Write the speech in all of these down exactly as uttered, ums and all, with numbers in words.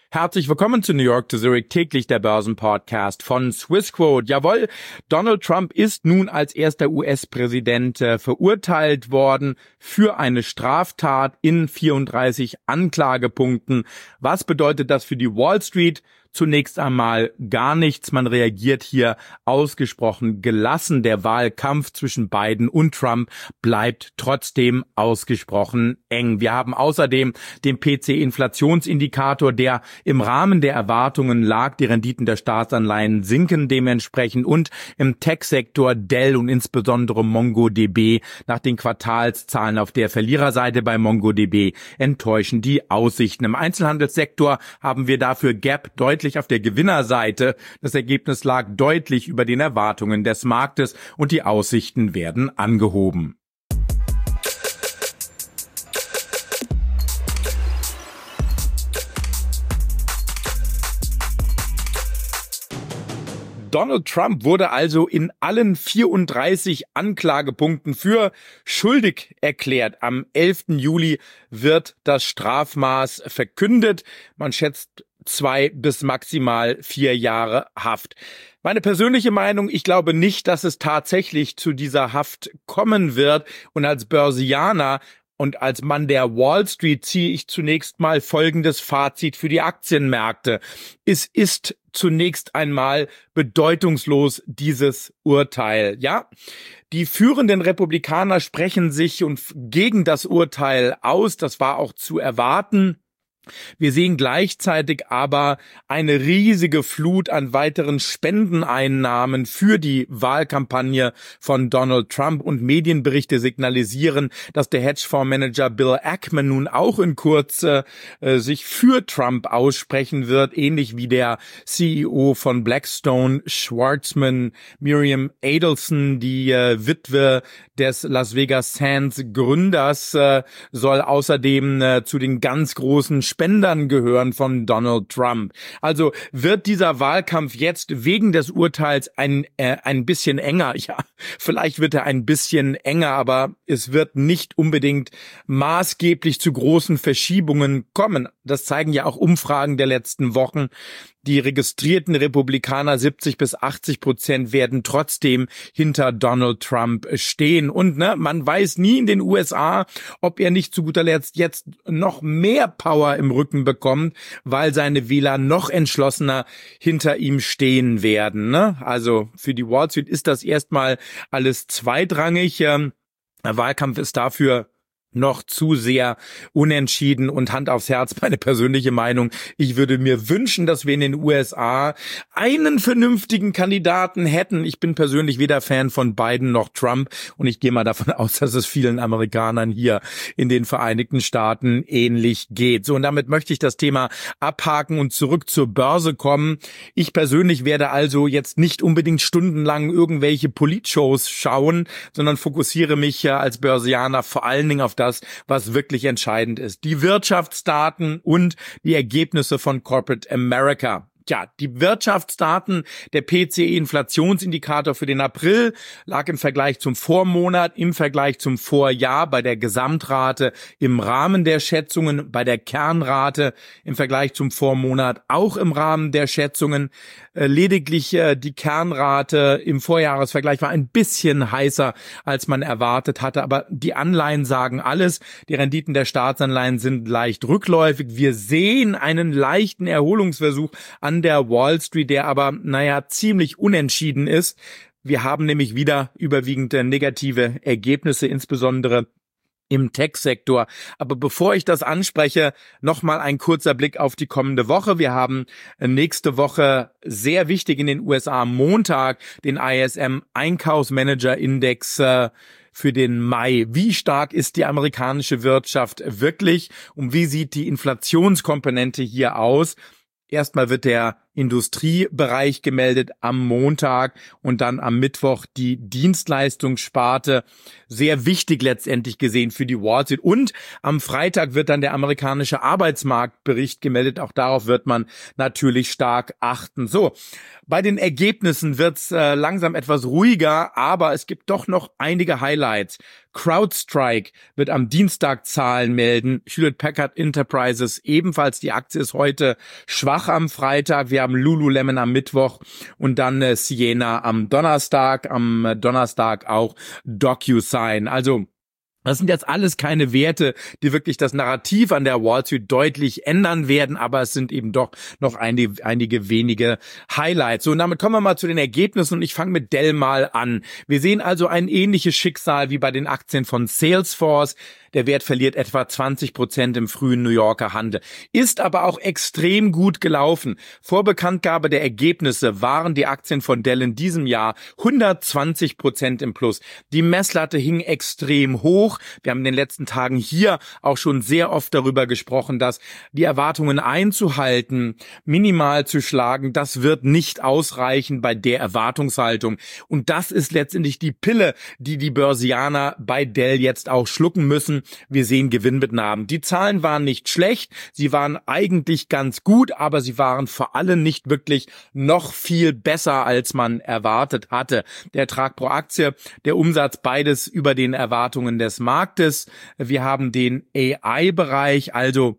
Herzlich willkommen zu New York to Zurich, täglich der Börsenpodcast von Swissquote. Jawohl, Donald Trump ist nun als erster U S-Präsident äh, verurteilt worden für eine Straftat in vierunddreißig Anklagepunkten. Was bedeutet das für die Wall Street? Zunächst einmal gar nichts. Man reagiert hier ausgesprochen gelassen. Der Wahlkampf zwischen Biden und Trump bleibt trotzdem ausgesprochen eng. Wir haben außerdem den P C-Inflationsindikator, der im Rahmen der Erwartungen lag. Die Renditen der Staatsanleihen sinken dementsprechend und im Tech-Sektor Dell und insbesondere MongoDB nach den Quartalszahlen auf der Verliererseite bei MongoDB enttäuschen die Aussichten. Im Einzelhandelssektor haben wir dafür Gap deutlich auf der Gewinnerseite. Das Ergebnis lag deutlich über den Erwartungen des Marktes und die Aussichten werden angehoben. Donald Trump wurde also in allen vierunddreißig Anklagepunkten für schuldig erklärt. Am elften Juli wird das Strafmaß verkündet. Man schätzt zwei bis maximal vier Jahre Haft. Meine persönliche Meinung, ich glaube nicht, dass es tatsächlich zu dieser Haft kommen wird. Und als Börsianer und als Mann der Wall Street ziehe ich zunächst mal folgendes Fazit für die Aktienmärkte. Es ist zunächst einmal bedeutungslos, dieses Urteil. Ja, die führenden Republikaner sprechen sich und gegen das Urteil aus. Das war auch zu erwarten. Wir sehen gleichzeitig aber eine riesige Flut an weiteren Spendeneinnahmen für die Wahlkampagne von Donald Trump und Medienberichte signalisieren, dass der Hedgefondsmanager Bill Ackman nun auch in Kürze äh, sich für Trump aussprechen wird, ähnlich wie der C E O von Blackstone, Schwartzman. Miriam Adelson, die äh, Witwe des Las Vegas Sands Gründers, äh, soll außerdem äh, zu den ganz großen Spendern gehören von Donald Trump. Also wird dieser Wahlkampf jetzt wegen des Urteils ein äh, ein bisschen enger. Ja, vielleicht wird er ein bisschen enger, aber es wird nicht unbedingt maßgeblich zu großen Verschiebungen kommen. Das zeigen ja auch Umfragen der letzten Wochen. Die registrierten Republikaner, siebzig bis achtzig Prozent, werden trotzdem hinter Donald Trump stehen. Und ne, man weiß nie in den U S A, ob er nicht zu guter Letzt jetzt noch mehr Power im Rücken bekommt, weil seine Wähler noch entschlossener hinter ihm stehen werden. Ne? Also für die Wall Street ist das erstmal alles zweitrangig. Ähm, der Wahlkampf ist dafür noch zu sehr unentschieden und Hand aufs Herz, meine persönliche Meinung. Ich würde mir wünschen, dass wir in den U S A einen vernünftigen Kandidaten hätten. Ich bin persönlich weder Fan von Biden noch Trump und ich gehe mal davon aus, dass es vielen Amerikanern hier in den Vereinigten Staaten ähnlich geht. So, und damit möchte ich das Thema abhaken und zurück zur Börse kommen. Ich persönlich werde also jetzt nicht unbedingt stundenlang irgendwelche Politshows schauen, sondern fokussiere mich ja als Börsianer vor allen Dingen auf das, Das, was wirklich entscheidend ist. Die Wirtschaftsdaten und die Ergebnisse von Corporate America. Tja, die Wirtschaftsdaten, der P C E-Inflationsindikator für den April lag im Vergleich zum Vormonat, im Vergleich zum Vorjahr bei der Gesamtrate im Rahmen der Schätzungen, bei der Kernrate im Vergleich zum Vormonat auch im Rahmen der Schätzungen. Äh, lediglich äh, die Kernrate im Vorjahresvergleich war ein bisschen heißer, als man erwartet hatte, aber die Anleihen sagen alles. Die Renditen der Staatsanleihen sind leicht rückläufig. Wir sehen einen leichten Erholungsversuch an der Wall Street, der aber, naja, ziemlich unentschieden ist. Wir haben nämlich wieder überwiegend negative Ergebnisse, insbesondere im Tech-Sektor. Aber bevor ich das anspreche, nochmal ein kurzer Blick auf die kommende Woche. Wir haben nächste Woche sehr wichtig in den U S A am Montag den I S M-Einkaufsmanager-Index äh, für den Mai. Wie stark ist die amerikanische Wirtschaft wirklich und wie sieht die Inflationskomponente hier aus? Erstmal wird der Industriebereich gemeldet am Montag und dann am Mittwoch die Dienstleistungssparte. Sehr wichtig letztendlich gesehen für die Wall Street. Und am Freitag wird dann der amerikanische Arbeitsmarktbericht gemeldet. Auch darauf wird man natürlich stark achten. So, bei den Ergebnissen wird's äh, langsam etwas ruhiger, aber es gibt doch noch einige Highlights. CrowdStrike wird am Dienstag Zahlen melden. Hewlett-Packard Enterprises ebenfalls. Die Aktie ist heute schwach am Freitag. Wir haben Lululemon am Mittwoch und dann äh, Ciena am Donnerstag. Am äh, Donnerstag auch DocuSign. Also das sind jetzt alles keine Werte, die wirklich das Narrativ an der Wall Street deutlich ändern werden, aber es sind eben doch noch einige, einige wenige Highlights. So, und damit kommen wir mal zu den Ergebnissen und ich fange mit Dell mal an. Wir sehen also ein ähnliches Schicksal wie bei den Aktien von Salesforce. Der Wert verliert etwa zwanzig Prozent im frühen New Yorker Handel. Ist aber auch extrem gut gelaufen. Vor Bekanntgabe der Ergebnisse waren die Aktien von Dell in diesem Jahr hundertzwanzig Prozent im Plus. Die Messlatte hing extrem hoch. Wir haben in den letzten Tagen hier auch schon sehr oft darüber gesprochen, dass die Erwartungen einzuhalten, minimal zu schlagen, das wird nicht ausreichen bei der Erwartungshaltung. Und das ist letztendlich die Pille, die die Börsianer bei Dell jetzt auch schlucken müssen. Wir sehen Gewinnmitnahmen. Die Zahlen waren nicht schlecht, sie waren eigentlich ganz gut, aber sie waren vor allem nicht wirklich noch viel besser, als man erwartet hatte. Der Ertrag pro Aktie, der Umsatz, beides über den Erwartungen des Marktes. Wir haben den A I-Bereich, also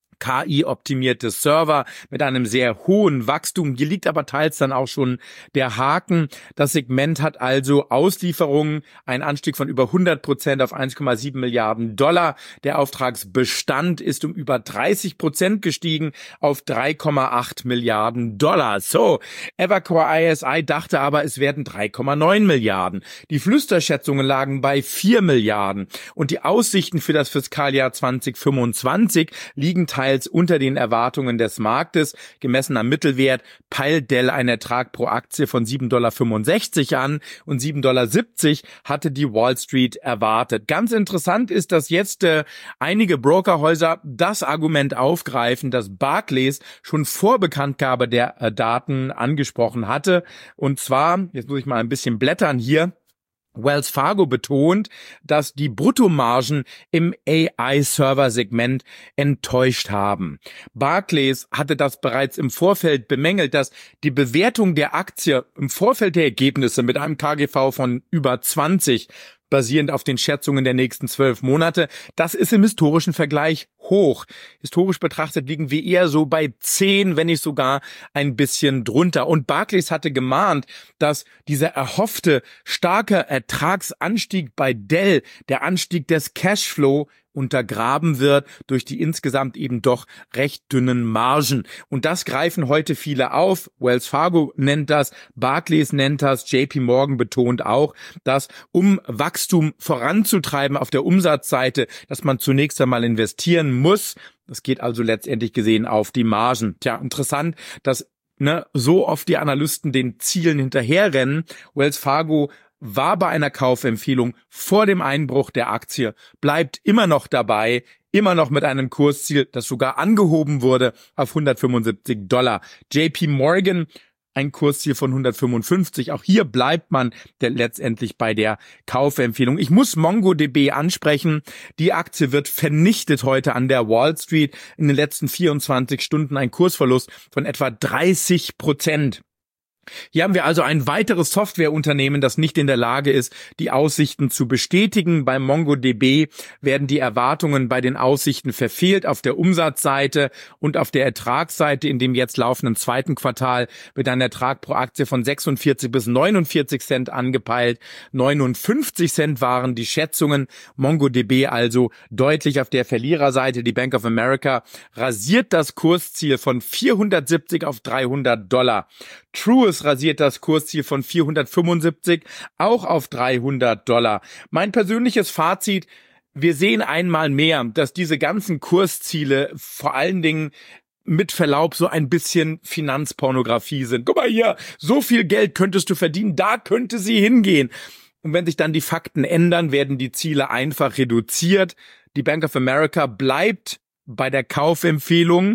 K I-optimierte Server mit einem sehr hohen Wachstum. Hier liegt aber teils dann auch schon der Haken. Das Segment hat also Auslieferungen, einen Anstieg von über hundert Prozent auf eins Komma sieben Milliarden Dollar. Der Auftragsbestand ist um über dreißig Prozent gestiegen auf drei Komma acht Milliarden Dollar. So, Evercore I S I dachte aber, es werden drei Komma neun Milliarden. Die Flüsterschätzungen lagen bei vier Milliarden. Und die Aussichten für das Fiskaljahr zwanzig fünfundzwanzig liegen teils unter den Erwartungen des Marktes. Gemessen am Mittelwert peilt Dell einen Ertrag pro Aktie von sieben Komma fünfundsechzig Dollar an und sieben Komma siebzig Dollar hatte die Wall Street erwartet. Ganz interessant ist, dass jetzt äh, einige Brokerhäuser das Argument aufgreifen, das Barclays schon vor Bekanntgabe der äh, Daten angesprochen hatte. Und zwar, jetzt muss ich mal ein bisschen blättern hier, Wells Fargo betont, dass die Bruttomargen im A I-Server-Segment enttäuscht haben. Barclays hatte das bereits im Vorfeld bemängelt, dass die Bewertung der Aktie im Vorfeld der Ergebnisse mit einem K G V von über zwanzig basierend auf den Schätzungen der nächsten zwölf Monate. Das ist im historischen Vergleich hoch. Historisch betrachtet liegen wir eher so bei zehn, wenn nicht sogar ein bisschen drunter. Und Barclays hatte gemahnt, dass dieser erhoffte starke Ertragsanstieg bei Dell, der Anstieg des Cashflow, untergraben wird durch die insgesamt eben doch recht dünnen Margen. Und das greifen heute viele auf. Wells Fargo nennt das, Barclays nennt das, J P Morgan betont auch, dass um Wachstum voranzutreiben auf der Umsatzseite, dass man zunächst einmal investieren muss. Das geht also letztendlich gesehen auf die Margen. Tja, interessant, dass ne, so oft die Analysten den Zielen hinterherrennen. Wells Fargo war bei einer Kaufempfehlung vor dem Einbruch der Aktie, bleibt immer noch dabei, immer noch mit einem Kursziel, das sogar angehoben wurde auf hundertfünfundsiebzig Dollar. J P Morgan, ein Kursziel von hundertfünfundfünfzig. Auch hier bleibt man der, letztendlich bei der Kaufempfehlung. Ich muss MongoDB ansprechen. Die Aktie wird vernichtet heute an der Wall Street. In den letzten vierundzwanzig Stunden ein Kursverlust von etwa dreißig Prozent. Hier haben wir also ein weiteres Softwareunternehmen, das nicht in der Lage ist, die Aussichten zu bestätigen. Bei MongoDB werden die Erwartungen bei den Aussichten verfehlt auf der Umsatzseite und auf der Ertragsseite. In dem jetzt laufenden zweiten Quartal wird ein Ertrag pro Aktie von sechsundvierzig bis neunundvierzig Cent angepeilt. neunundfünfzig Cent waren die Schätzungen. MongoDB also deutlich auf der Verliererseite. Die Bank of America rasiert das Kursziel von vierhundertsiebzig auf dreihundert Dollar. Truist rasiert das Kursziel von vierhundertfünfundsiebzig auch auf dreihundert Dollar. Mein persönliches Fazit: Wir sehen einmal mehr, dass diese ganzen Kursziele vor allen Dingen mit Verlaub so ein bisschen Finanzpornografie sind. Guck mal hier, so viel Geld könntest du verdienen, da könnte sie hingehen. Und wenn sich dann die Fakten ändern, werden die Ziele einfach reduziert. Die Bank of America bleibt bei der Kaufempfehlung.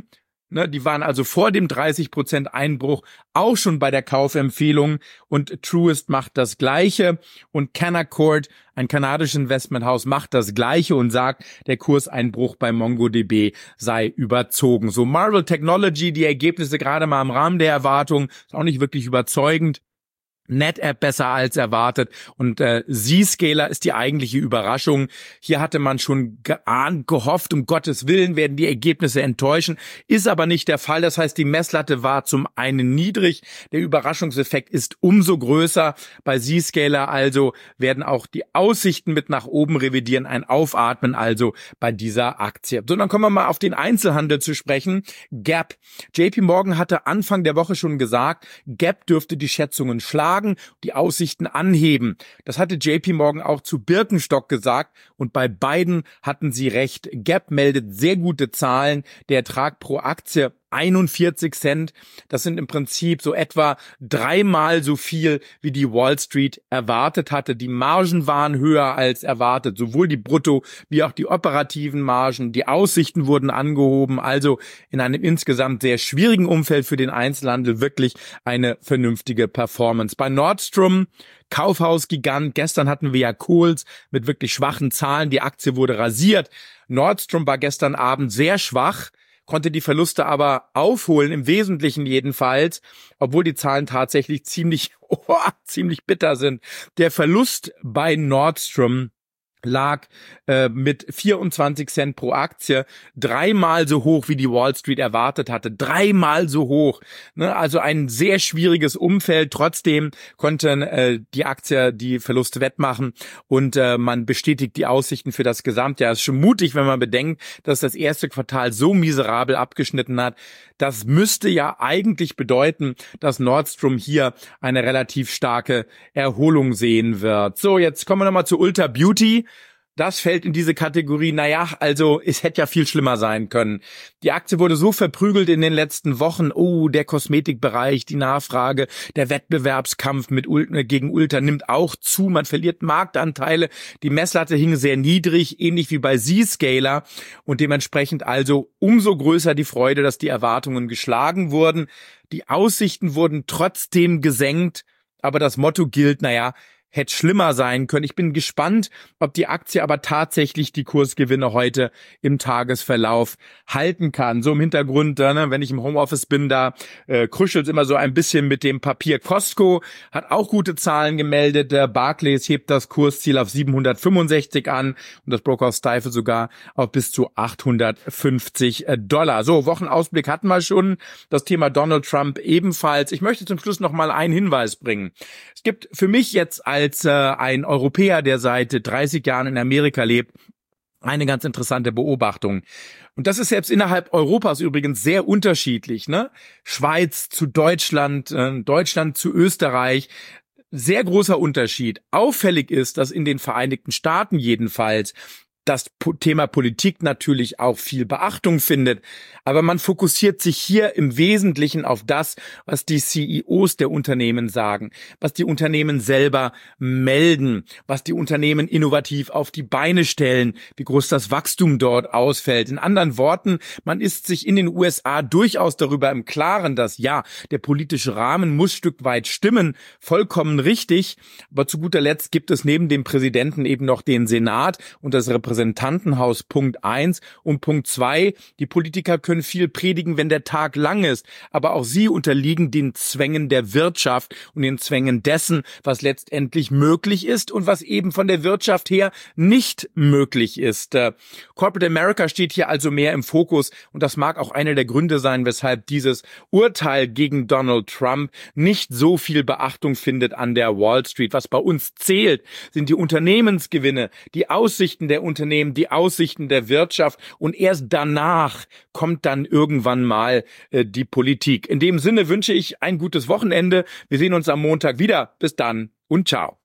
Ne, die waren also vor dem dreißig Prozent Einbruch auch schon bei der Kaufempfehlung und Truist macht das Gleiche und Canaccord, ein kanadisches Investmenthaus, macht das Gleiche und sagt, der Kurseinbruch bei MongoDB sei überzogen. So Marvell Technology, die Ergebnisse gerade mal im Rahmen der Erwartungen, ist auch nicht wirklich überzeugend. NetApp besser als erwartet und äh, Zscaler ist die eigentliche Überraschung. Hier hatte man schon geahnt, gehofft, um Gottes Willen werden die Ergebnisse enttäuschen, ist aber nicht der Fall. Das heißt, die Messlatte war zum einen niedrig, der Überraschungseffekt ist umso größer. Bei Zscaler also werden auch die Aussichten mit nach oben revidieren, ein Aufatmen also bei dieser Aktie. So, dann kommen wir mal auf den Einzelhandel zu sprechen. Gap. J P Morgan hatte Anfang der Woche schon gesagt, Gap dürfte die Schätzungen schlagen, die Aussichten anheben. Das hatte J P Morgan auch zu Birkenstock gesagt und bei beiden hatten sie recht. Gap meldet sehr gute Zahlen. Der Ertrag pro Aktie einundvierzig Cent. Das sind im Prinzip so etwa dreimal so viel, wie die Wall Street erwartet hatte. Die Margen waren höher als erwartet, sowohl die Brutto- wie auch die operativen Margen. Die Aussichten wurden angehoben. Also in einem insgesamt sehr schwierigen Umfeld für den Einzelhandel wirklich eine vernünftige Performance. Bei Nordstrom, Kaufhausgigant, gestern hatten wir ja Kohl's mit wirklich schwachen Zahlen. Die Aktie wurde rasiert. Nordstrom war gestern Abend sehr schwach, konnte die Verluste aber aufholen, im Wesentlichen jedenfalls, obwohl die Zahlen tatsächlich ziemlich, oh, ziemlich bitter sind. Der Verlust bei Nordstrom lag äh, mit vierundzwanzig Cent pro Aktie dreimal so hoch, wie die Wall Street erwartet hatte. Dreimal so hoch. Ne? Also ein sehr schwieriges Umfeld. Trotzdem konnten äh, die Aktie die Verluste wettmachen und äh, man bestätigt die Aussichten für das Gesamtjahr. Es ist schon mutig, wenn man bedenkt, dass das erste Quartal so miserabel abgeschnitten hat. Das müsste ja eigentlich bedeuten, dass Nordstrom hier eine relativ starke Erholung sehen wird. So, jetzt kommen wir nochmal zu Ulta Beauty. Das fällt in diese Kategorie, naja, also es hätte ja viel schlimmer sein können. Die Aktie wurde so verprügelt in den letzten Wochen. Oh, der Kosmetikbereich, die Nachfrage, der Wettbewerbskampf mit Ulta, gegen Ulta nimmt auch zu. Man verliert Marktanteile. Die Messlatte hing sehr niedrig, ähnlich wie bei Zscaler. Und dementsprechend also umso größer die Freude, dass die Erwartungen geschlagen wurden. Die Aussichten wurden trotzdem gesenkt. Aber das Motto gilt, naja, hätte schlimmer sein können. Ich bin gespannt, ob die Aktie aber tatsächlich die Kursgewinne heute im Tagesverlauf halten kann. So im Hintergrund, ne, wenn ich im Homeoffice bin, da äh, kuschelt immer so ein bisschen mit dem Papier. Costco hat auch gute Zahlen gemeldet. Der Barclays hebt das Kursziel auf siebenhundertfünfundsechzig an und das Brokerhaus Stifel sogar auf bis zu achthundertfünfzig Dollar. So, Wochenausblick hatten wir schon. Das Thema Donald Trump ebenfalls. Ich möchte zum Schluss noch mal einen Hinweis bringen. Es gibt für mich jetzt als äh, ein Europäer, der seit dreißig Jahren in Amerika lebt, eine ganz interessante Beobachtung. Und das ist selbst innerhalb Europas übrigens sehr unterschiedlich, ne? Schweiz zu Deutschland, äh, Deutschland zu Österreich. Sehr großer Unterschied. Auffällig ist, dass in den Vereinigten Staaten jedenfalls das Thema Politik natürlich auch viel Beachtung findet. Aber man fokussiert sich hier im Wesentlichen auf das, was die C E Os der Unternehmen sagen, was die Unternehmen selber melden, was die Unternehmen innovativ auf die Beine stellen, wie groß das Wachstum dort ausfällt. In anderen Worten, man ist sich in den U S A durchaus darüber im Klaren, dass ja, der politische Rahmen muss Stück weit stimmen, vollkommen richtig. Aber zu guter Letzt gibt es neben dem Präsidenten eben noch den Senat und das Repräsentantenhaus. Repräsentantenhaus, Punkt eins. Und Punkt zwei, die Politiker können viel predigen, wenn der Tag lang ist. Aber auch sie unterliegen den Zwängen der Wirtschaft und den Zwängen dessen, was letztendlich möglich ist und was eben von der Wirtschaft her nicht möglich ist. Äh, Corporate America steht hier also mehr im Fokus und das mag auch einer der Gründe sein, weshalb dieses Urteil gegen Donald Trump nicht so viel Beachtung findet an der Wall Street. Was bei uns zählt, sind die Unternehmensgewinne, die Aussichten der Unternehmen, die Aussichten der Wirtschaft und erst danach kommt dann irgendwann mal äh, die Politik. In dem Sinne wünsche ich ein gutes Wochenende. Wir sehen uns am Montag wieder. Bis dann und ciao.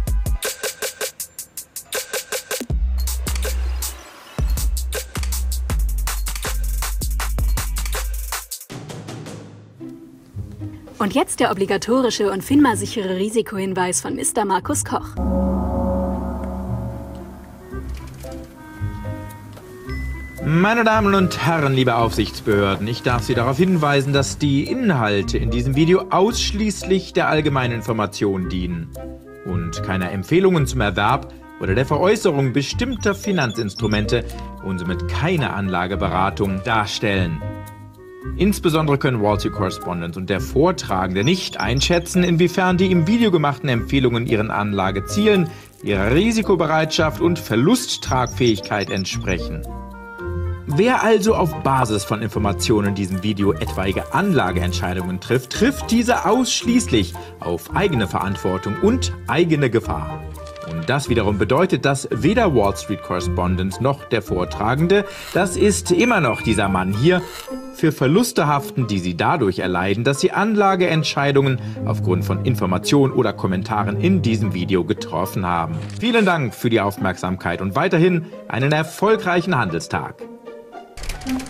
Und jetzt der obligatorische und FINMA-sichere Risikohinweis von Mister Markus Koch. Meine Damen und Herren, liebe Aufsichtsbehörden, ich darf Sie darauf hinweisen, dass die Inhalte in diesem Video ausschließlich der allgemeinen Information dienen und keine Empfehlungen zum Erwerb oder der Veräußerung bestimmter Finanzinstrumente und somit keine Anlageberatung darstellen. Insbesondere können Wall Street Correspondent und der Vortragende nicht einschätzen, inwiefern die im Video gemachten Empfehlungen ihren Anlagezielen, ihrer Risikobereitschaft und Verlusttragfähigkeit entsprechen. Wer also auf Basis von Informationen in diesem Video etwaige Anlageentscheidungen trifft, trifft diese ausschließlich auf eigene Verantwortung und eigene Gefahr. Und das wiederum bedeutet, dass weder Wall Street Correspondent noch der Vortragende, das ist immer noch dieser Mann hier, für Verluste haften, die sie dadurch erleiden, dass sie Anlageentscheidungen aufgrund von Informationen oder Kommentaren in diesem Video getroffen haben. Vielen Dank für die Aufmerksamkeit und weiterhin einen erfolgreichen Handelstag.